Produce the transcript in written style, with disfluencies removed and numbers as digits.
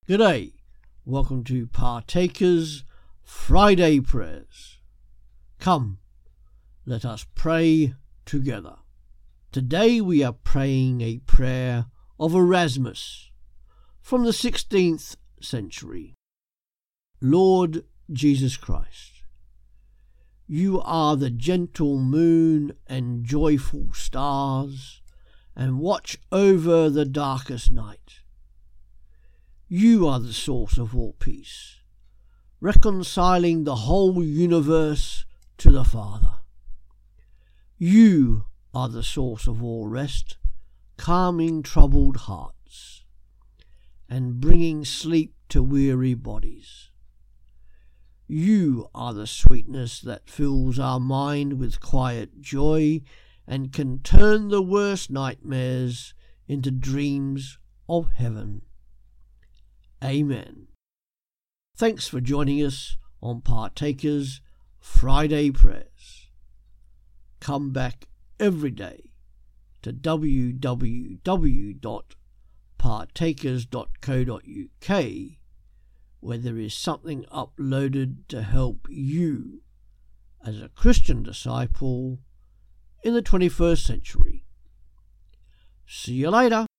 G'day, welcome to Partakers Friday Prayers. Come, let us pray together. Today we are praying a prayer of Erasmus from the 16th century. Lord Jesus Christ, you are the gentle moon and joyful stars, and watch over the darkest night. You are the source of all peace, reconciling the whole universe to the Father. You are the source of all rest, calming troubled hearts, and bringing sleep to weary bodies. You are the sweetness that fills our mind with quiet joy and can turn the worst nightmares into dreams of heaven. Amen. Thanks for joining us on Partakers Friday Prayers. Come back every day to www.partakers.co.uk, where there is something uploaded to help you as a Christian disciple in the 21st century. See you later.